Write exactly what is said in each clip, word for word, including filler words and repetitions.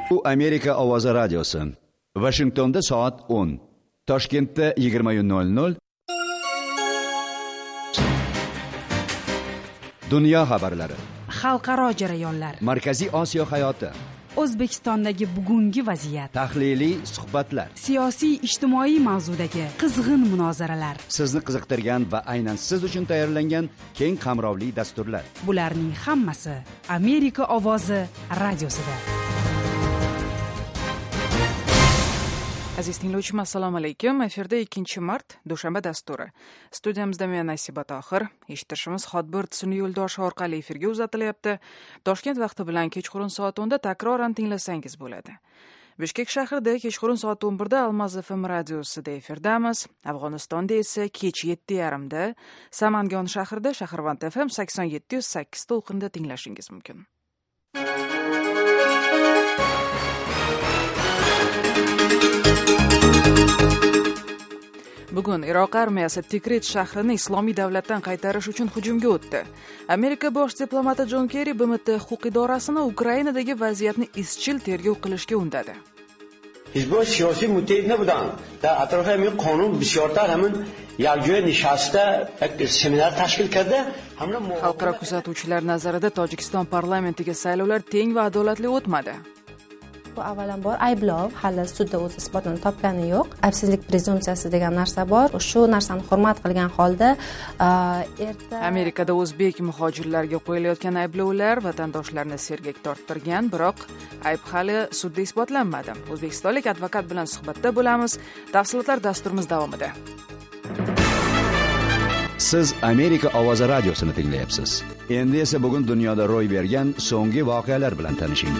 Bu Amerika ovozi radiosi. Washingtonda soat o'n, Toshkentda yigirma nol nol. Dunyo xabarlari. Xalqaro jarayonlar. Markaziy Osiyo hayoti. O'zbekistondagi bugungi vaziyat. Tahliliy suhbatlar. Siyosiy ijtimoiy mavzudagi qizg'in munozaralar. Sizni qiziqtirgan va aynan siz uchun tayyorlangan keng qamrovli dasturlar. Bularning hammasi Amerika ovozi radiosida. Aziz tinglovchim, assalomu alaykum. Efirda ikkinchi mart, dushanba dasturi. Studiyamizda men Nasiba Tohir, eshittirishimiz Hotbird sun'iy yo'ldoshi orqali efirga uzatilyapti. Toshkent vaqti bilan kechqurun soat o'nda takroran tinglasangiz bo'ladi. Bishkek shahrida kechqurun soat o'n birda Almaz F M radiosida efirdamiz. Afg'onistonda esa kech yetti yarim da, Samangon shahrida Shahrvand F M sakson yetti nuqta sakkiz to'lqinda tinglashingiz mumkin. Bugun Iroq armiyasi Tikrit shahrini islomiy davlatdan qaytarish uchun hujumga o'tdi. Amerika bosh diplomati Jon Kerri B M T huquq idorasini Ukrainadagi vaziyatni izchil tergov qilishga undadi. Hizblar siyosiy muttahid nebudand. Dar atrof hamин qonun bisyortar hamın yakjoy nishasta seminar tashkil qildi. Xalqaro kuzatuvchilar nazarida Tojikiston parlamentiga saylovlar teng va adolatli o'tmadi. Bu avvalambor ayblov hali sudda o'z isbotini topgani yo'q. Aybsizlik prezumpsiyasi degan narsa bor. Shu narsani hurmat qilgan holda erta Amerikada o'zbek muhojirlarga qo'yilayotgan ayblovlar vatandoshlarni sergak torttirgan, biroq ayb hali sudda isbotlanmadi. O'zbekistonlik advokat bilan suhbatda bo'lamiz. Tafsilotlar dasturimiz davomida. Siz Amerika ovozi radiosini tinglayapsiz. Endi esa bugun dunyoda ro'y bergan so'nggi voqealar bilan tanishing.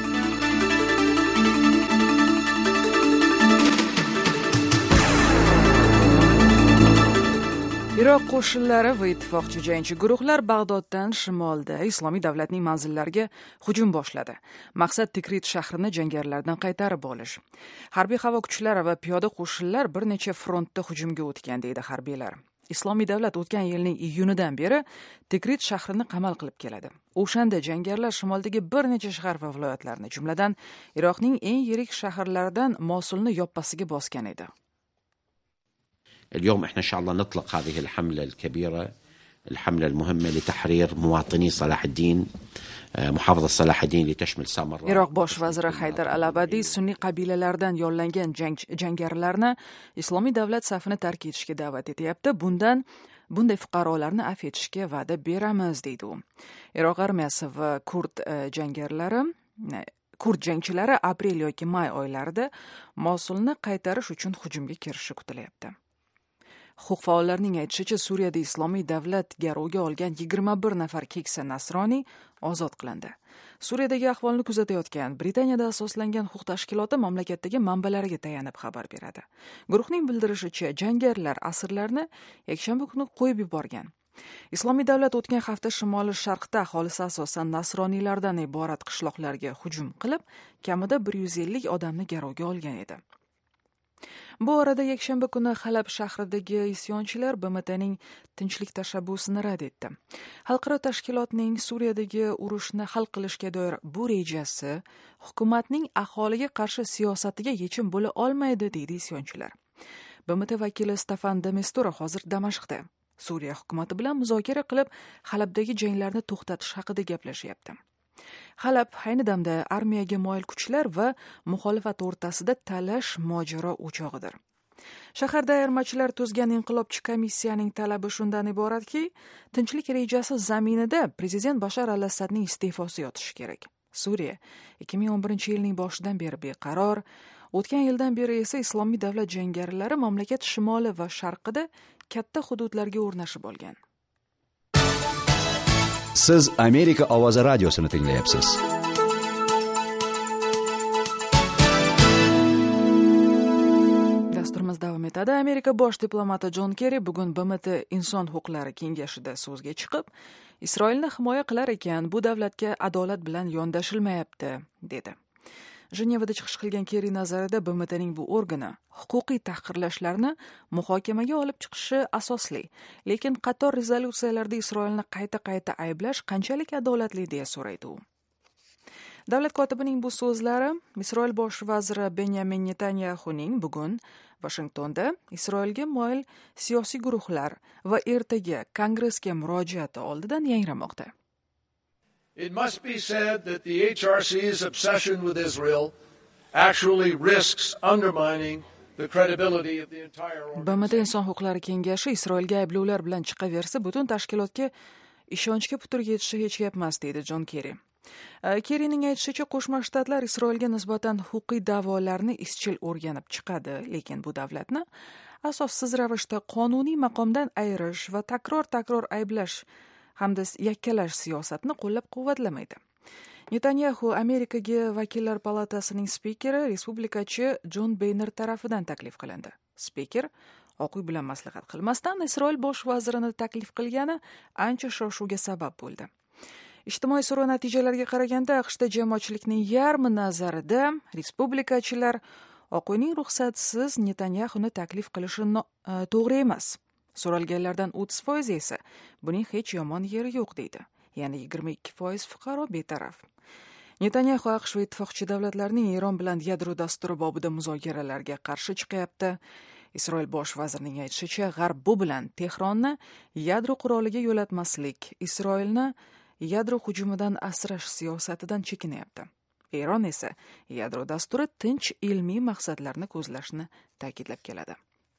Iroq qo'shinlari va ittifoqchi jangchi guruhlar Bag'doddan shimolda Islomiy davlatning manzillariga hujum boshladi. Maqsad Tikrit shahrini jangarilardan qaytarib olish. Harbiy havo kuchlari va piyoda qo'shinlar bir necha frontda hujumga o'tgan, deydi harbiylar. Islomiy davlat o'tgan yilning iyunidan beri Tikrit shahrini qamal qilib keladi. O'shanda jangarilar shimoldagi bir necha shahar va viloyatlarni, jumladan Iroqning eng yirik shaharlaridan Mosulni yoppasiga bosgan edi. اليوم احنا ان شاء الله نطلق هذه الحملة الكبيرة، الحملة المهمة لتحرير مواطني صلاح الدين، محافظة صلاح الدين لتشمل سامراء. Iroq bosh vaziri Haydar al-Abadi sunniy qabilalardan yollangan jangarilarni Islomiy davlat safini tark etishga da'vat etyapti. Bundan bunday fuqarolarni afv etishga va'da beramiz, deydi u. Iroq armiyasi va kurd jangarilari Kurd jangchilari aprel yoki may oylarida Mosulni qaytarish uchun hujumga kirishi kutilyapti. Huquq faollarining aytishicha, Suriyada Islomiy davlat garovga olgan yigirma bir nafar keksa nasroniy ozod qilindi. Suriyadagi ahvolni kuzatayotgan Britaniyada asoslangan huquq tashkiloti mamlakatdagi manbalariga tayanib xabar beradi. Guruhning bildirishicha, jangarilar asirlarni yakshanba kuni qo'yib yuborgan. Islomiy davlat o'tgan hafta shimoliy sharqda aholisi asosan nasroniylardan iborat qishloqlarga hujum qilib, kamida bir yuz ellik odamni garovga olgan edi. Bu orada yakshanba kuni Halab shahridagi isyonchilar B M T'ning tinchlik tashabbusini rad etdi. Xalqaro tashkilotning Suriyadagi urushni hal qilishga doir bu rejasi hukumatning aholiga qarshi siyosatiga yechim bo'la olmaydi, deydi isyonchilar. B M T vakili Stefan de Mistura hozir Damashqda Suriya hukumati bilan muzokara qilib, Halabdagi janglarni to'xtatish haqida gaplashyapti. Halab ayni damda armiyaga moyil kuchlar va muxolifat o'rtasida talash mojaro o'chog'idir. Shaharda ayirmachilar tuzgan inqilobchi komissiyaning talabi shundan iboratki, tinchlik rejasi zaminida prezident Bashar al-Asadning iste'fosi yotishi kerak. Suriya ikki ming o'n birinchi yilning boshidan beri beqaror, o'tgan yildan beri esa Islomiy davlat jangarilari mamlakat shimoli va sharqida katta hududlarga o'rnashib olgan. Siz Amerika ovozi radiosini tinglayapsiz. Dasturimiz davom etadi. Amerika bosh diplomati Jon Kerri bugun B M T Inson huquqlari kengashida so'zga chiqib, Isroilni himoya qilar ekan, bu davlatga adolat bilan yondashilmayapti, dedi. Jenevada chiqish qilgan Kerri nazarida B M T'ning bu organi huquqiy tahqirlashlarni muhokamaga olib chiqishi asosli, lekin qator rezolyutsiyalarda Isroilni qayta-qayta ayblash qanchalik adolatli deya so'raydi u. Davlat kotibining bu so'zlari Isroil bosh vaziri Benyamin Netanyahuning bugun Washingtonda Isroilga moyil siyosiy guruhlar va ertaga Kongressga murojaati oldidan yangramoqda. It must be said that the H R C's obsession with Israel actually risks undermining the credibility of the entire B M T Inson huquqlari kengashi Isroilga ayblovlar bilan chiqaversa, butun tashkilotga ishonchga putur yetishi hech gap emas, deydi Jon Kerri. Kerrining aytishicha, Qo'shma Shtatlar Isroilga nisbatan huquqiy da'volarni izchil o'rganib chiqadi, lekin bu davlatni asossiz ravishda qonuniy maqomdan ayirish va takror-takror ayblash hamda yakkalash siyosatini qo'llab-quvvatlamaydi. Netanyahu Amerikaga Vakillar palatasining spikeri respublikachi Jon Beyner tarafidan taklif qilindi. Spiker Oq uy bilan maslahat qilmasdan Isroil bosh vazirini taklif qilgani ancha shov-shuvga sabab bo'ldi. Ijtimoiy so'rov natijalariga qaraganda AQShda jamoatchilikning yarmi nazarida respublikachilar Oq uyning ruxsatsiz Netanyahuni taklif qilishi to'g'ri emas. So'ralganlardan o'ttiz foiz esa buning hech yomon yeri yo'q deydi. Ya'ni yigirma ikki foiz fuqaro betaraf. Netanyahu AQSh va ittifoqchi davlatlarning Eron bilan yadro dasturi bobida muzokaralarga qarshi chiqyapti. Isroil bosh vazirining aytishicha, G'arb bu bilan Tehronni yadro quroliga yo'latmaslik, Isroilni yadro hujumidan asrash siyosatidan chekinyapti. Eron esa yadro dasturi tinch ilmiy maqsadlarni ko'zlashni ta'kidlab keladi.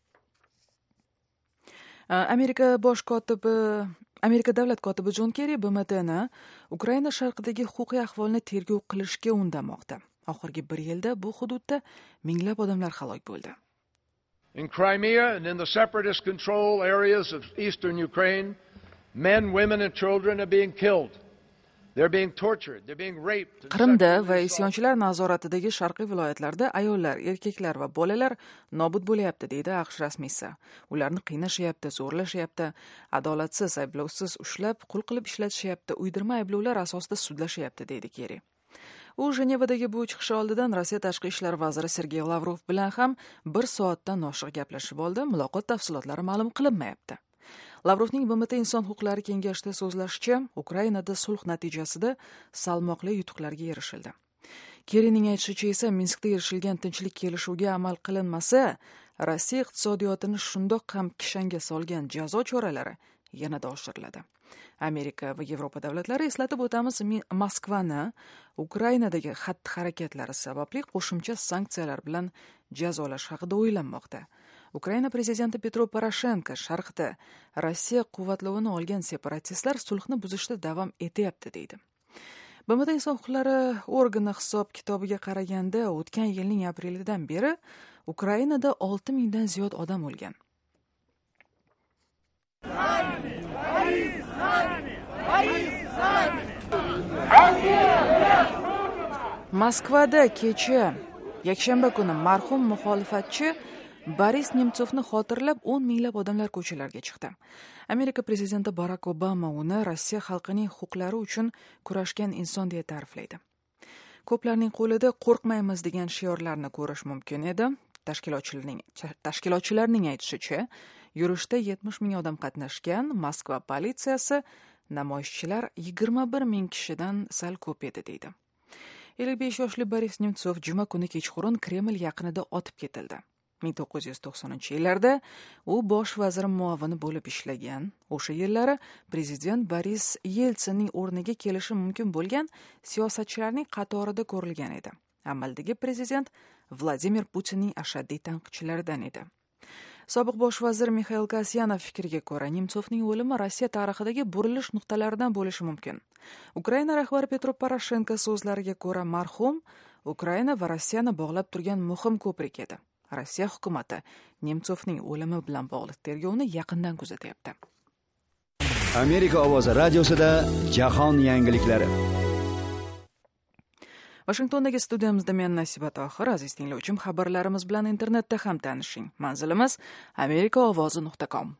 Amerika bosh kotibi Amerika davlat kotibi Jon Kerri B M Tni Ukraina sharqidagi huquqiy ahvolni tergov qilishga undamoqda. Oxirgi bir yilda bu hududda minglab odamlar halok bo'ldi. In Crimea and in the separatist control areas of eastern Ukraine, men, women and children are being killed. They're being tortured, they're being raped. Qrimda va isyonchilar nazoratidagi sharqiy viloyatlarda ayollar, erkaklar va bolalar nobud bo'lyapti, deydi AQSh rasmiysi. Ularni qiynashyapti, zo'rlashyapti, adolatsiz, ayblovsiz ushlab, qul qilib ishlatishyapti, uydirma ayblovlar asosida sudlashyapti, deydi Kerri. U Jenevadagi bu chiqishi oldidan Rossiya tashqi ishlar vaziri Sergey Lavrov bilan ham bir soatdan oshiq gaplashib oldi. Muloqot tafsilotlari ma'lum qilinmayapti. Lavrovning B M T Inson huquqlari kengashida so'zlashicha, Ukrainada sulh natijasida salmoqli yutuqlarga erishildi. Kerrining aytishicha esa, Minskda erishilgan tinchlik kelishuviga amal qilinmasa, Rossiya iqtisodiyotini shundoq ham kishanga solgan jazo choralari yanada oshiriladi. Amerika va Yevropa davlatlari, eslatib o'tamiz, Moskvani Ukrainadagi xatti-harakatlari sababli qo'shimcha sanksiyalar bilan jazolash haqida o'ylanmoqda. Ukraina prezidenti Petro Poroshenko sharqda Rossiya quvvatlovini olgan separatistlar sulhni buzishda davom etyapti, deydi. B M T Inson huquqlari organi hisob-kitobiga qaraganda, o'tgan yilning aprelidan beri Ukrainada olti mingdan ziyod odam o'lgan. Moskvada kecha yakshanba kuni marhum muxolifatchi Boris Nemtsovni xotirlab o'n minglab odamlar ko'chalarga chiqdi. Amerika prezidenti Barack Obama uni Rossiya xalqining huquqlari uchun kurashgan inson deya ta'riflaydi. Ko'plarning qo'lida qo'rqmaymiz degan shiorlarni ko'rish mumkin edi. Tashkilotchilarning tashkilotchilarning aytishicha, yurishda yetmish ming odam qatnashgan. Moskva politsiyasi namoyishchilar yigirma bir ming kishidan sal ko'p edi, deydi. ellik besh yoshli Boris Nemtsov juma kuni kechqurun Kreml yaqinida otib ketildi. ming to'qqiz yuz to'qsoninchi yillarda u bosh vazir muavini bo'lib ishlagan. O'sha yillari prezident Boris Yeltsinning o'rniga kelishi mumkin bo'lgan siyosatchilarning qatorida ko'rilgan edi. Amaldagi prezident Vladimir Putinning ashaddiy tanqidchilaridan edi. Sobiq bosh vazir Mikhail Kasyanov fikriga ko'ra, Nemtsovning o'limi Rossiya tarixidagi burilish nuqtalaridan bo'lishi mumkin. Ukraina rahbari Petro Poroshenko so'zlariga ko'ra, marhum Ukraina va Rossiyani bog'lab turgan muhim ko'prik edi. Rossiya hukumati Nemtsovning o'limi bilan bog'liq tergovni yaqindan kuzatyapti. Amerika ovozi radiosida jahon yangiliklari. Washingtondagi studiyamizda men Nasiba Tohir, aziz tinglovchim, xabarlarimiz bilan internetda ham tanishing. Manzilimiz amerika ovozi nuqta com.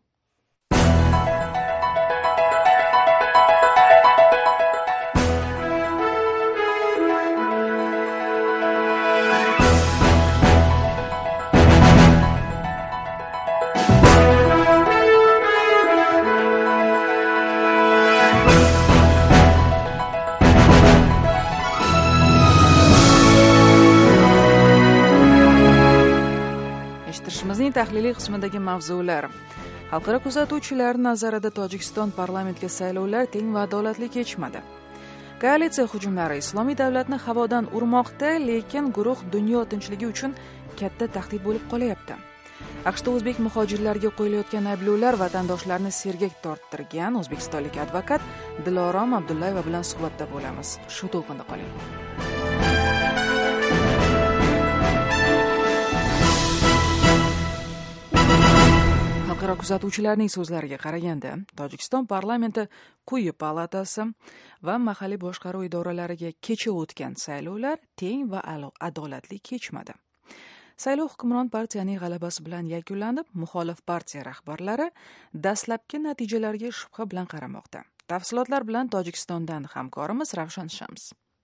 Kunning tahliliy qismidagi mavzular. Xalqaro kuzatuvchilar nazarida Tojikiston parlamentga saylovlar teng va adolatli kechmadi. Koalitsiya hujumlari Islomiy davlatni havodan urmoqda, lekin guruh dunyo tinchligi uchun katta tahdid bo'lib qolyapti. AQShda o'zbek muhojirlarga qo'yilayotgan ayblovlar vatandoshlarni sergak torttirgan o'zbekistonlik advokat Dilorom Abdullayeva bilan suhbatda bo'lamiz. Shu to'lqinda qoling. Xalqaro kuzatuvchilarning so'zlariga qaraganda, Tojikiston parlamenti quyi palatasi va mahalliy boshqaruv idoralariga kecha o'tgan saylovlar teng va adolatli kechmadi. Saylov hukmron partiyaning g'alabasi bilan yakunlanib, muxolif partiya rahbarlari dastlabki natijalarga shubha bilan qaramoqda. Tafsilotlar bilan Tojikistondan hamkorimiz Ravshan Shams.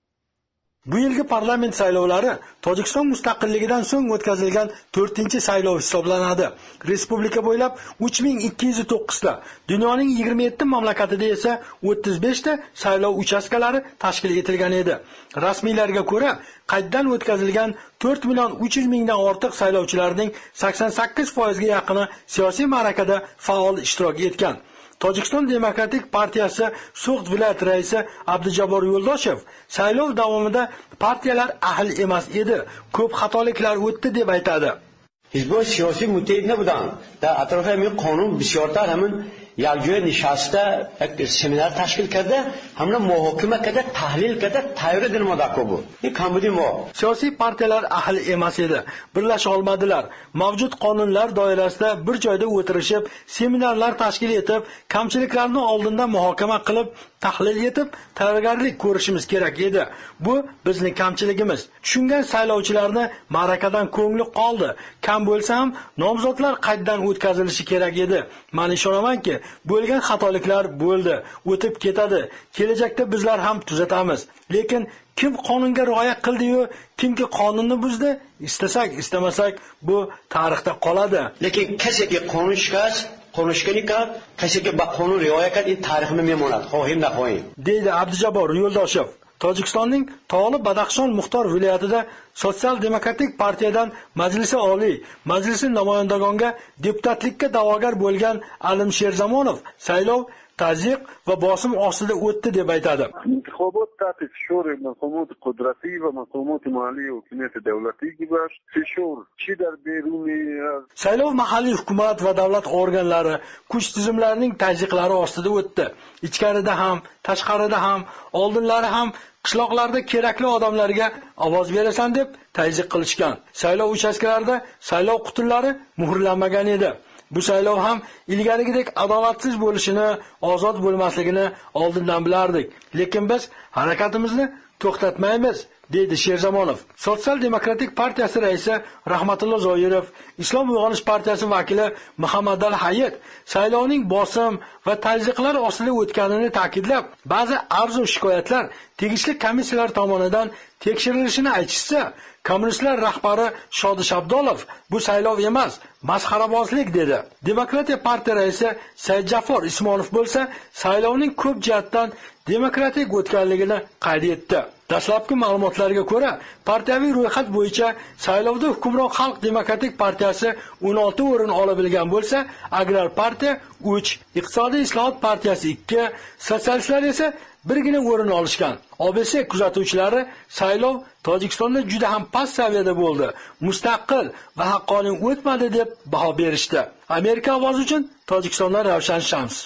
Bu yilgi parlament saylovlari Tojikiston mustaqilligidan so'ng o'tkazilgan to'rtinchi saylov hisoblanadi. Respublika bo'ylab uch ming ikki yuz to'qqiz ta, dunyoning yigirma yetti mamlakatida esa o'ttiz besh ta saylov uchastkalari tashkil etilgan edi. Rasmiylarga ko'ra, qayddan o'tkazilgan to'rt million uch yuz mingdan ortiq saylovchilarning sakson sakkiz foiz ga yaqini siyosiy ma'rakada faol ishtirok etgan. Tojikiston Demokratik partiyasi So'g'd viloyat raisi Abdujabbor Yo'ldoshev saylov davomida partiyalar ahil emas edi, ko'p xatoliklar o'tdi deb aytadi. Hizblar siyosiy muttahid nebudand. Dar atrof hamین qonun bisyortar hamon yakjoy nishasta seminar tashkil karda, hamla muhokama karda, tahlil karda, tayyor edilmadi bu. Bu kambudi mo. Siyosiy partiyalar ahil emas edi, birlasha olmadilar. Mavjud qonunlar doirasida bir joyda o'tirishib, seminarlar tashkil etib, kamchiliklarni oldindan muhokama qilib, tahlil etib, tayyorgarlik ko'rishimiz kerak edi. Bu bizning kamchiligimiz. Tushungan saylovchilarni ma'rakadan ko'ngli qoldi. Kam bo'lsa ham nomzodlar qayddan o'tkazilishi kerak edi. Men ishonamanki, bo'lgan xatoliklar bo'ldi, o'tib ketadi. Kelajakda bizlar ham tuzatamiz. Lekin kim qonunga rioya qildi-yu, kimki qonunni buzdi, istasak, istamasak bu tarixda qoladi. Lekin kasiki qonun chiqas, qonunchilik qilib, kasiki ba qonun rioya qilib, in tarixni memonat, xohim da xohim. deydi Abdujabbor Yo'ldoshev. Tojikistonning Tog'li Badaxshon Muxtor viloyatida Sotsial Demokratik partiyadan Majlisi Oliy, Majlisi namoyandagonga deputatlikka da'vogar bo'lgan Alim Sherzamonov saylov tazyiq va bosim ostida o'tdi deb aytadi. انتخابات تحت فشار مقامات قدرتی و مقامات محلی حکومت دولتی گذشت. فشار چی در بیرون saylov mahalliy hukumat va davlat organlari kuch tizimlarining tazyiqlari ostida o'tdi. Ichkarida ham, tashqarida ham, oldinlari ham qishloqlarda kerakli odamlarga ovoz berasan deb tazyiq qilishgan. Saylov uchastkalarida saylov qutullari muhrlanmagan edi. Bu saylov ham ilgarigidek adolatsiz bo'lishini, ozod bo'lmasligini oldindan bilardik. Lekin biz harakatimizni to'xtatmaymiz, deydi Sherzamonov. Sotsial Demokratik partiyasi raisi Rahmatullo Zoirov, Islom uyg'onish partiyasi vakili Muhammad al-Hayit saylovning bosim va tazyiqlar ostida o'tganini ta'kidlab, ba'zi arzu shikoyatlar tegishli komissiyalar tomonidan tekshirilishini aytishsa, Kommunistlar rahbari Shodish Abdolov bu saylov emas, masxarabozlik dedi. Demokratiya partiya raisi Said Jaffor Ismonov bo'lsa, saylovning ko'p jihatdan demokratik o'tganligini qayd etdi. Dastlabki ma'lumotlarga ko'ra, partiyaviy ro'yxat bo'yicha saylovda hukmron Xalq Demokratik partiyasi o'n olti o'rin olabilgan bo'lsa, Agrar partiya uch, Iqtisodiy islohot partiyasi ikki, sotsialistlar esa birgina o'rin olishgan. O B S kuzatuvchilari saylov Tojikistonda juda ham past saviyada bo'ldi, mustaqil va haqqoniy o'tmadi deb baho berishdi. Amerika ovozi uchun Tojikistondan Ravshan Shams.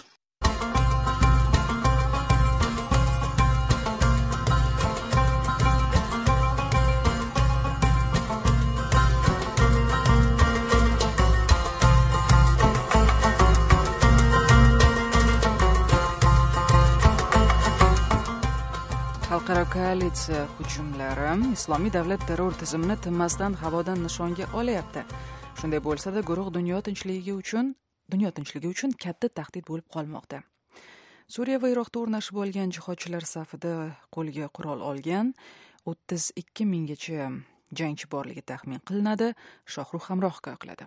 Xalqaro koalitsiya hujumlari Islomiy davlat terror tizimini tinmasdan havodan nishonga olyapti. Shunday bo'lsa-da, guruh dunyo tinchligi uchun, dunyo tinchligi uchun katta tahdid bo'lib qolmoqda. Suriya va Iroqda o'rnashib olgan jihodchilar safida qo'lga qurol olgan o'ttiz ikki minggacha jangchi borligi taxmin qilinadi. Shohruh Hamrohga qiladi.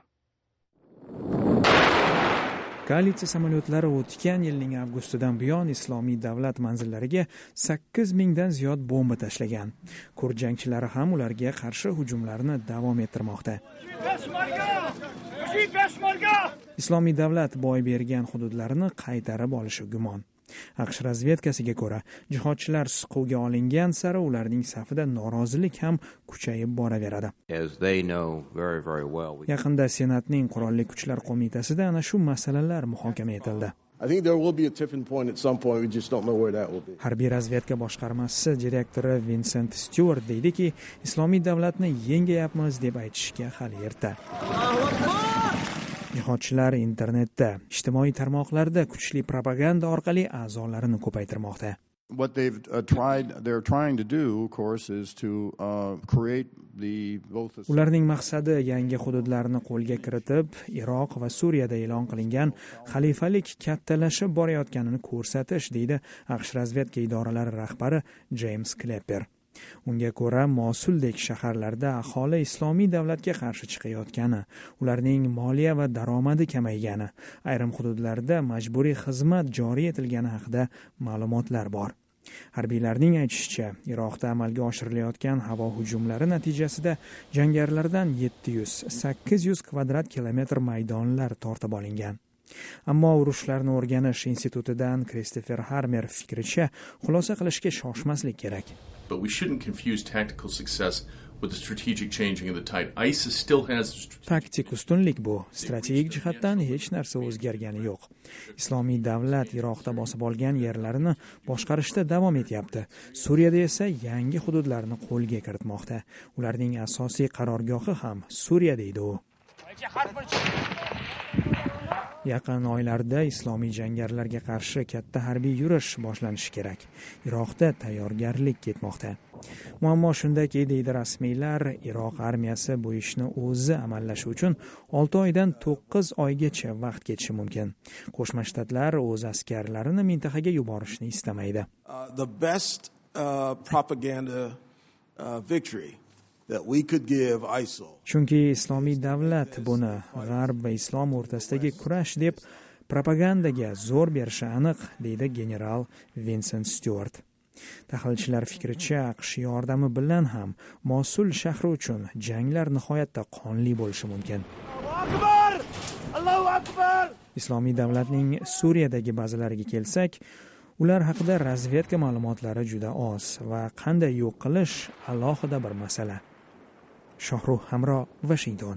Koalitsiya samolyotlari o'tgan yilning avgustidan buyon Islomiy davlat manzillariga sakkiz mingdan ziyod bomba tashlagan. Kurd jangchilari ham ularga qarshi hujumlarni davom ettirmoqda. Islomiy davlat boy bergan hududlarni qaytarib olishi gumon. AQSh razvedkasiga ko'ra, jihodchilar siquvga olingan sari ularning safida norozilik ham kuchayib boraveradi. Yaqinda Senatning Qurolli Kuchlar qo'mitasida ana shu masalalar muhokama etildi. Harbiy razvedka boshqarmasi direktori Vincent Stewart deydiki, islomiy davlatni yengayapmiz deb aytishga hali erta. Jihodchilar internetda, ijtimoiy tarmoqlarda kuchli propaganda orqali a'zolarini ko'paytirmoqda. What they've uh, tried, they're trying to do, of course, is to uh, create the both. Ularning maqsadi yangi hududlarni qo'lga kiritib, Iroq va Suriyada e'lon qilingan xalifalik kattalashib borayotganini ko'rsatish, deydi AQSh razvedka idoralari rahbari James Clapper. Unga ko'ra, Mosuldek shaharlarda aholi islomiy davlatga qarshi chiqayotgani, ularning moliya va daromadi kamaygani, ayrim hududlarda majburiy xizmat joriy etilgani haqida ma'lumotlar bor. Harbiylarning aytishicha, Iroqda amalga oshirilayotgan havo hujumlari natijasida jangarilardan yetti yuz sakkiz yuz kvadrat kilometr maydonlar tortib olingan. Ammo urushlarni o'rganish institutidan Christopher Harmer fikricha, xulosa qilishga shoshmaslik kerak. But we shouldn't confuse tactical success with the strategic changing of the tide. ISIS still has taktik ustunlik bu. Strategik jihatdan hech narsa o'zgargani yo'q. Islomiy davlat Iroqda bosib olgan yerlarini boshqarishda davom etyapti. Suriyada esa yangi hududlarni qo'lga kiritmoqda. Ularning asosiy qarorgohi ham Suriya deydi u. Yaqin oylarda islomiy jangarilarga qarshi katta harbiy yurish boshlanishi kerak. Iroqda tayyorgarlik ketmoqda. Muammo shundaki, deydi rasmiylar, Iroq armiyasi bu ishni o'zi amallashi uchun olti oydan to'qqiz oygacha vaqt ketishi mumkin. Qo'shma Shtatlar o'z askarlarini mintaqaga yuborishni istamaydi. Uh, the best uh, propaganda uh, victory that we could give ISIL. Chunki islomiy davlat buni g'arb va islom o'rtasidagi kurash deb propagandaga zo'r berishi aniq, deydi general Vincent Stewart. Tahlilchilar fikricha, AQSh yordami bilan ham Mosul shahri uchun janglar nihoyatda qonli bo'lishi mumkin. Islomiy davlatning Suriyadagi bazalariga kelsak, ular haqida razvedka ma'lumotlari juda oz va qanday yo'q qilish alohida bir masala. Shohruh Hamro, Washington.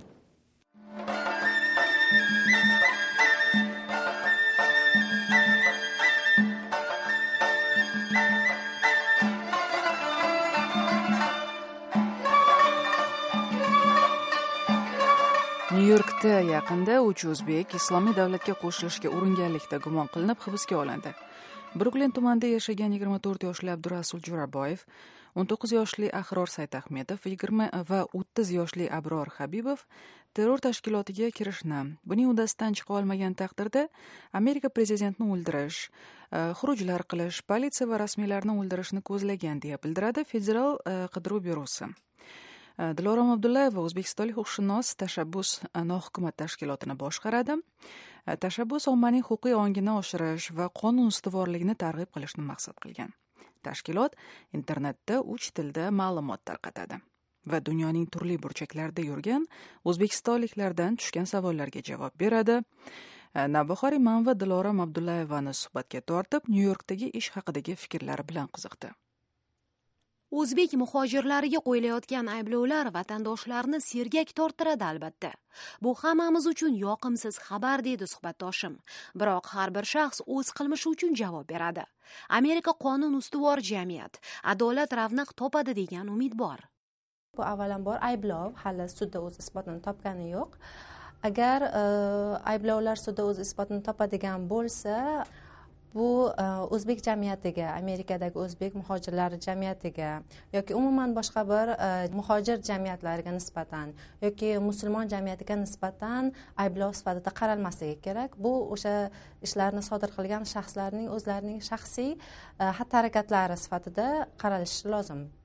Nyu-Yorkda yaqinda uch o'zbek islomiy davlatga qo'shilishga uringanlikda gumon qilinib hibsga olindi. Brooklyn tumanida yashagan yigirma to'rt yoshli Abdurasul Jo'raboyev, o'n to'qqiz yoshli Ahror Saytahmedov yigirma va o'ttiz yoshli Abror Habibov terror tashkilotiga kirishni, buning uddasidan chiqa olmagan taqdirda Amerika prezidentini o'ldirish, xurujlar qilish, politsiya va rasmiylarni o'ldirishni ko'zlagan deya bildiradi Federal qidiruv byurosi. Dilorom Abdullayeva o'zbekistonlik huquqshunos tashabbus nohukumat tashkilotini boshqaradi. Tashabbus ommaning huquqiy ongini oshirish va qonun ustuvorligini targ'ib qilishni maqsad qilgan. Tashkilot internetda uch tilda ma'lumot tarqatadi va dunyoning turli burchaklarida yurgan o'zbekistonliklardan tushgan savollarga javob beradi. Navbahor Imam va Dilorom Abdullayevani suhbatga tortib, Nyu-Yorkdagi ish haqidagi fikrlari bilan qiziqdi. O'zbek muhojirlariga qo'yilayotgan ayblovlar vatandoshlarni sergak torttiradi albatta. Bu hammamiz uchun yoqimsiz xabar, deydi suhbatdoshim. Biroq har bir shaxs o'z qilmishi uchun javob beradi. Amerika qonun ustuvor jamiyat, adolat ravnaq topadi degan umid bor. Bu avvalambor ayblov hali sudda o'z isbotini topgani yo'q. Agar ayblovlar sudda o'z isbotini topadigan bo'lsa, bu o'zbek jamiyatiga, Amerikadagi o'zbek muhojirlar jamiyatiga yoki umuman boshqa bir muhojir jamiyatlariga nisbatan yoki musulmon jamiyatiga nisbatan ayblov sifatida qaralmasligi kerak. Bu o'sha ishlarni sodir qilgan shaxslarning o'zlarining shaxsiy xatti-harakatlari sifatida qaralishi lozim.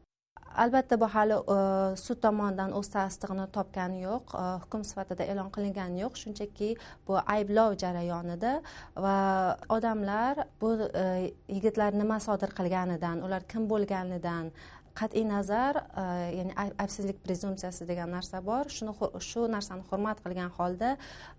albatta bu hali sud tomonidan o'z tasdig'ini topgani yo'q, hukm sifatida e'lon qilingani yo'q, shunchaki bu ayblov jarayonida va odamlar bu yigitlar nima sodir qilganidan, ular kim bo'lganidan qat'iy nazar, ya'ni aybsizlik prezumpsiyasi degan narsa bor. Shuni shu narsani hurmat qilgan holda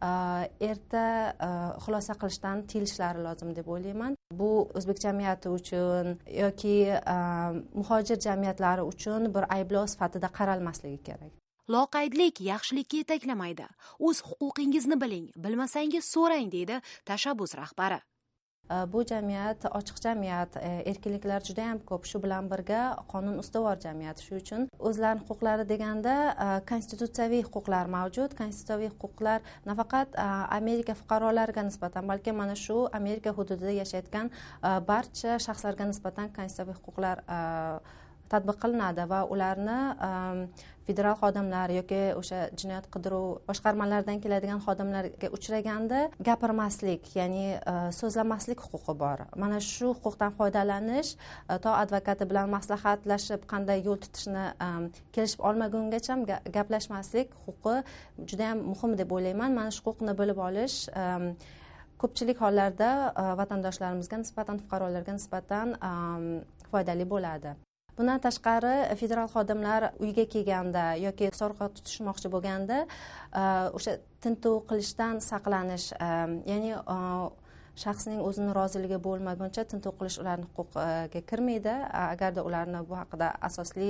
erta xulosa qilishdan tiyilishlari lozim deb o'ylayman. Bu o'zbek jamiyati uchun yoki muhojir jamiyatlari uchun bir ayblov sifatida qaralmasligi kerak. Loqaydlik yaxshilikka yetaklamaydi. O'z huquqingizni biling, bilmasangiz so'rang, deydi tashabbus rahbari. Bu jamiyat ochiq jamiyat, erkinliklar juda ham ko'p, shu bilan birga qonun ustuvor jamiyat. Shu uchun o'zlarining huquqlari deganda konstitutsiyaviy huquqlar mavjud. Konstitutsiyaviy huquqlar nafaqat Amerika fuqarolariga nisbatan, balki mana shu Amerika hududida yashayotgan barcha shaxslarga nisbatan konstitutsiyaviy huquqlar tatbiq qilinadi va ularni federal xodimlar yoki o'sha jinoyat qidiruv boshqarmalaridan keladigan xodimlarga uchraganda gapirmaslik, ya'ni so'zlamaslik huquqi bor. Mana shu huquqdan foydalanish to advokati bilan maslahatlashib qanday yo'l tutishni kelishib olmagungacha gaplashmaslik huquqi juda ham muhim deb o'ylayman. Mana shu huquqni bilib olish ko'pchilik hollarda vatandoshlarimizga nisbatan, fuqarolarga nisbatan foydali bo'ladi. Bundan tashqari, federal xodimlar uyga kelganda yoki so'roqqa tutishmoqchi bo'lganda o'sha tintuv qilishdan saqlanish, ya'ni shaxsning o'zini roziligi bo'lmaguncha tintuv qilish ularning huquqiga kirmaydi. Agarda ularni bu haqida asosli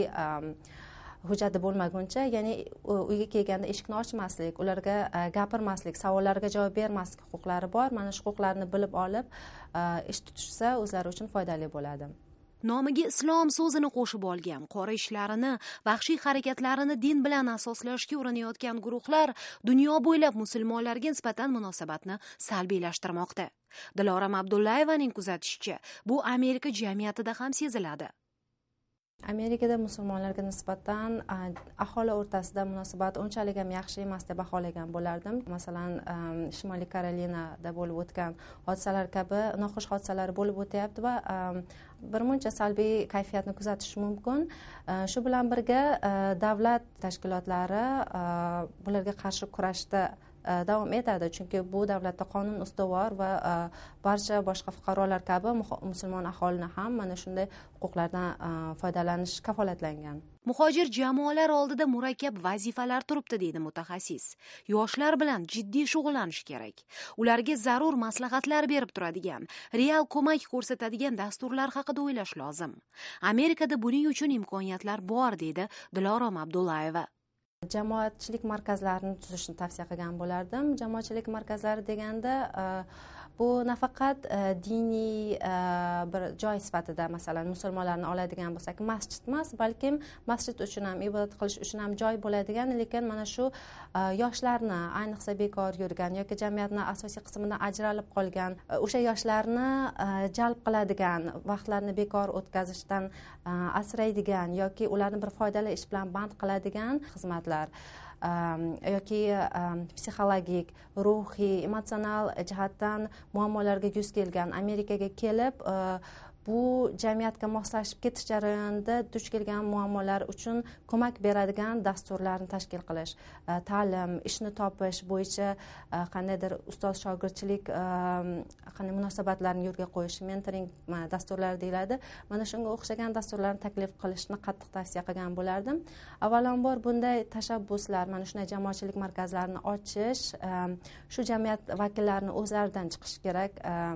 hujjati bo'lmaguncha, ya'ni uyga kelganda eshikni ochmaslik, ularga gapirmaslik, savollarga javob bermaslik huquqlari bor. Mana shu huquqlarni bilib olib ish tutishsa o'zlari uchun foydali bo'ladi. Nomiga islom so'zini qo'shib olgan, qora ishlarini, vahshiy harakatlarini din bilan asoslashga urinayotgan guruhlar dunyo bo'ylab musulmonlarga nisbatan munosabatni salbiylashtirmoqda. Diloram Abdullayevaning kuzatishicha, bu Amerika jamiyatida ham seziladi. Amerikada musulmonlarga nisbatan aholi o'rtasida munosabat unchalik ham yaxshi emas deb baholagan bo'lardim. Masalan, Shimoliy Karolinada bo'lib o'tgan hodisalar kabi noxush hodisalar bo'lib o'tyapti va bir muncha salbiy kayfiyatni kuzatish mumkin. Shu bilan birga davlat tashkilotlari bularga qarshi kurashda davom etadi, chunki bu davlatda qonun ustuvor va barcha boshqa fuqarolar kabi musulmon aholini ham mana shunday huquqlardan foydalanish kafolatlangan. Muhojir jamoalar oldida murakkab vazifalar turibdi, deydi mutaxassis. Yoshlar bilan jiddiy shug'ullanish kerak. Ularga zarur maslahatlar berib turadigan, real ko'mak ko'rsatadigan dasturlar haqida o'ylash lozim. Amerikada buning uchun imkoniyatlar bor, deydi Dilorom Abdullayeva. Jamoatchilik markazlarini tuzishni tavsiya qilgan bo'lardim. Jamoatchilik markazlari deganda bu nafaqat diniy bir joy sifatida, masalan, musulmonlarni oladigan bo'lsak, masjid emas, balkim masjid uchun ham, ibodat qilish uchun ham joy bo'ladigan, lekin mana shu yoshlarni, ayniqsa bekor yurgan yoki jamiyatning asosiy qismidan ajralib qolgan, o'sha yoshlarni jalb qiladigan, vaqtlarini bekor o'tkazishdan asraydigan yoki ularni bir foydali ish bilan band qiladigan xizmatlar yoki psixologik, ruhiy, emotsional jihatdan muammolarga yuz kelgan, Amerikaga kelib bu jamiyatga moslashib ketish jarayonida duch kelgan muammolar uchun ko'mak beradigan dasturlarni tashkil qilish, ta'lim, ishni topish bo'yicha qandaydir ustoz shogirdchilik qanday munosabatlarni yo'lga qo'yish, mentoring dasturlari deyiladi. Mana shunga o'xshagan dasturlarni taklif qilishni qattiq tavsiya qilgan bo'lardim. Avvalambor bunday tashabbuslar, mana shunday jamoatchilik markazlarini ochish, shu jamiyat vakillarini o'zlaridan chiqish kerak.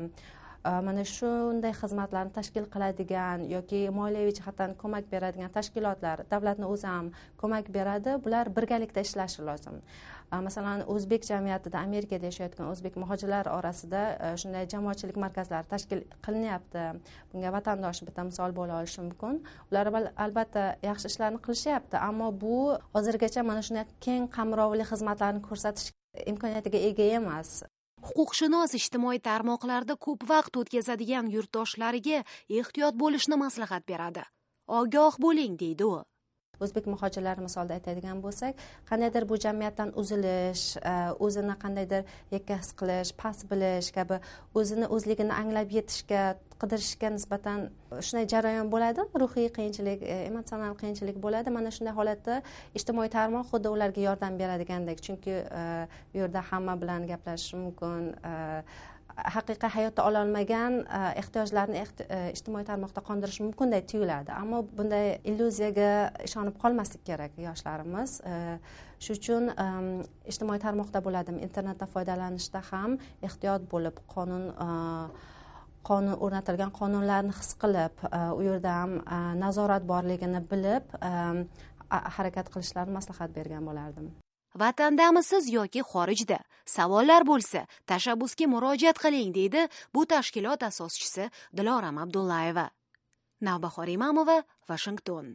Mana shunday xizmatlarni tashkil qiladigan yoki moliyaviy jihatdan ko'mak beradigan tashkilotlar, davlatning o'zi ham ko'mak beradi. Bular birgalikda ishlashi lozim. Masalan, o'zbek jamiyatida, Amerikada yashayotgan o'zbek muhojirlar orasida shunday jamoatchilik markazlari tashkil qilinyapti. Bunga vatandosh bitta misol bo'la olishi mumkin. Ular albatta yaxshi ishlarni qilishyapti, ammo bu hozirgacha mana shunday keng qamrovli xizmatlarni ko'rsatish imkoniyatiga ega emas. Huquqshunos ijtimoiy tarmoqlarda ko'p vaqt o'tkazadigan yurtdoshlariga ehtiyot bo'lishni maslahat beradi. Ogoh bo'ling, deydi u. o'zbek muhojirlari misolida aytadigan bo'lsak, qandaydir bu jamiyatdan uzilish, o'zini qandaydir yakka his qilish, past bilish kabi o'zini o'zligini anglab yetishga qidirishga nisbatan shunday jarayon bo'ladi, ruhiy qiyinchilik, emotsional qiyinchilik bo'ladi. Mana shunday holatda ijtimoiy tarmoq xuddi ularga yordam beradigandek, chunki bu yerda hamma bilan gaplashish mumkin, haqiqiy hayotda ololmagan ehtiyojlarni ijtimoiy tarmoqda qondirish mumkinday tuyuladi. Ammo bunday illyuziyaga ishonib qolmaslik kerak yoshlarimiz. Shuning uchun ijtimoiy tarmoqda bo'ladimi, internetdan foydalanishda ham ehtiyot bo'lib, qonun qonun o'rnatilgan qonunlarni his qilib, u yerda ham nazorat borligini bilib harakat qilishlarini maslahat bergan bo'lardim. Vatandamisiz yoki xorijda savollar bo'lsa, tashabbusga murojaat qiling, deydi bu tashkilot asoschisi Diloram Abdullayeva. Navbahor Imamova, Washington.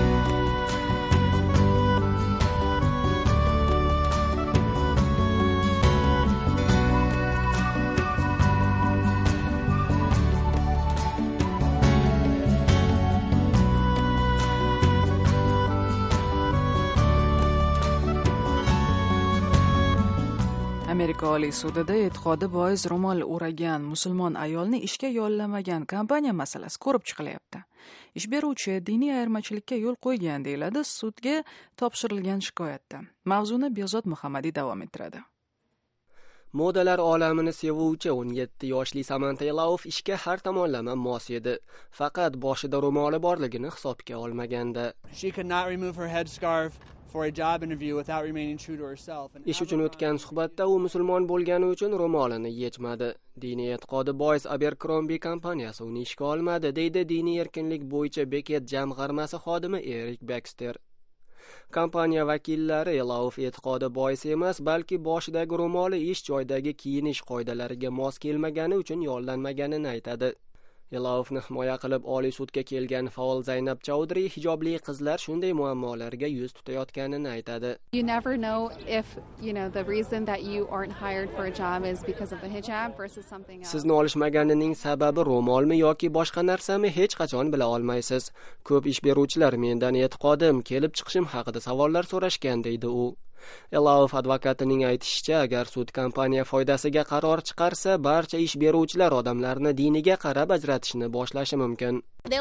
Amerika Oliy sudida e'tiqodi bois ro'mol o'ragan musulmon ayolni ishga yollamagan kompaniya masalasi ko'rib chiqilyapti. Ish beruvchi diniy ayirmachilikka yo'l qo'ygan deyiladi sudga topshirilgan shikoyatda. Mavzuni Behzod Muhammadiy davom ettiradi. Modalar olamini sevuvchi o'n yetti yoshli Samantha Elauf ishga har tomonlama mos edi. Faqat boshida ro'moli borligini hisobga olmaganda. She could not remove her headscarf for a job interview without remaining true to herself. Ish uchun o'tgan suhbatda u musulmon bo'lgani uchun ro'molini yechmadi. Diniy e'tiqodi bois Abercrombie kompaniyasi uni ishga olmadi, deydi diniy erkinlik bo'yicha Beket jamg'armasi xodimi Erik Baxter. Kompaniya vakillari Elauf e'tiqodi bois emas, balki boshidagi ro'moli ish joyidagi kiyinish qoidalariga mos kelmagani uchun yollanmaganini aytadi. Elaufni himoya qilib Oliy sudga kelgan faol Zaynab Chaudhry hijobli qizlar shunday muammolarga yuz tutayotganini aytadi. You never know if, you know, the reason that you aren't hired for a job is because of the hijab versus something else. Sizni olishmaganining sababi ro'molmi yoki boshqa narsami hech qachon bila olmaysiz. Ko'p ish beruvchilar mendan e'tiqodim, kelib chiqishim haqida savollar so'rashgan, deydi u. Elauf advokatining aytishicha, agar sud kompaniya foydasiga qaror chiqarsa, barcha ish beruvchilar odamlarni diniga qarab ajratishni boshlashi mumkin.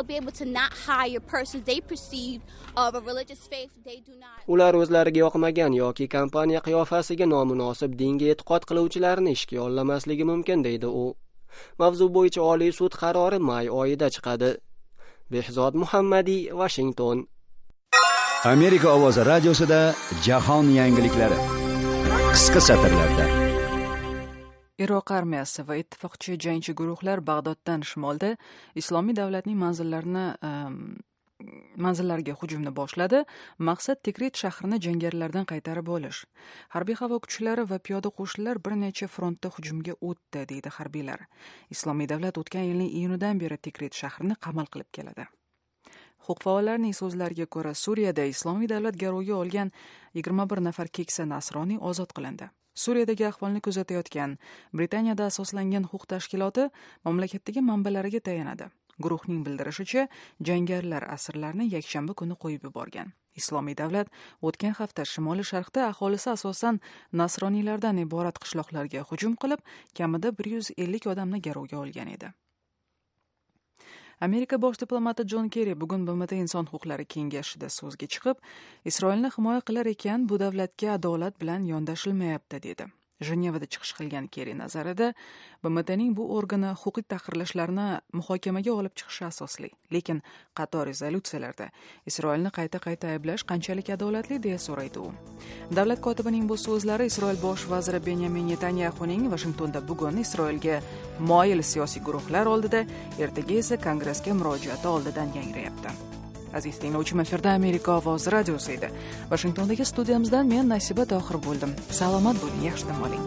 Ular o'zlariga yoqmagan yoki kompaniya qiyofasiga nomunosib dinga e'tiqod qiluvchilarni ishga yollamasligi mumkin, deydi u. Mavzu bo'yicha Oliy sud qarori may oyida chiqadi. Behzod Muhammadiy, Washington. Amerika ovozi radiosida jahon yangiliklari qisqa satrlarda. Iroq armiyasi va ittifoqchi jangchi guruhlar Bag'doddan shimolda Islomiy davlatning manzillarini manzillariga hujumni boshladi. Maqsad Tikrit shahrini jangarilardan qaytarib olish. Harbiy havo kuchlari va piyoda qo'shinlar bir necha frontda hujumga o'tdi, deydi harbiylar. Islomiy davlat o'tgan yilning iyunidan beri Tikrit shahrini qamal qilib keladi. Huquq faollarining so'zlariga ko'ra, Suriyada Islomiy davlat garovga olgan yigirma bir nafar keksa nasroniy ozod qilindi. Suriyadagi ahvolni kuzatayotgan Britaniyada asoslangan huquq tashkiloti mamlakatdagi manbalariga tayanadi. Guruhning bildirishicha, jangarilar asirlarni yakshanba kuni qo'yib yuborgan. Islomiy davlat o'tgan hafta Shimoliy Sharqda aholisi asosan nasroniylardan iborat qishloqlarga hujum qilib, kamida bir yuz ellik odamni garovga olgan edi. Amerika bosh diplomati Jon Kerri bugun B M T Inson huquqlari kengashida so'zga chiqib, Isroilni himoya qilar ekan, bu davlatga adolat bilan yondashilmayapti, dedi. Jenevada chiqish qilgan Kerri nazarida B M T'ning bu organi huquqiy tahqirlashlarni muhokamaga olib chiqishi asosli. Lekin qator rezolyutsiyalarda Isroilni qayta-qayta ayblash qanchalik adolatli deya so'raydi u. Davlat kotibining bu so'zlari Isroil bosh vaziri Benyamin Netanyahuning Washingtonda bugun Isroilga moyil siyosiy guruhlar oldida, ertaga esa Kongressga murojaati oldidan yangrayapti. Aziz tinglovchi, efirda Amerika ovozi radiosi edi. Washingtondagi studiyamizdan men Nasiba Tohir bo'ldim. Salomat bo'ling, yaxshi dam oling.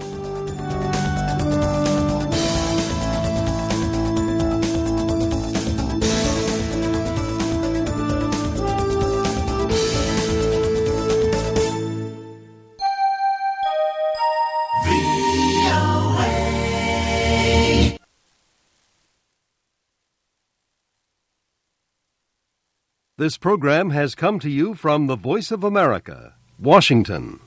This program has come to you from the Voice of America, Washington.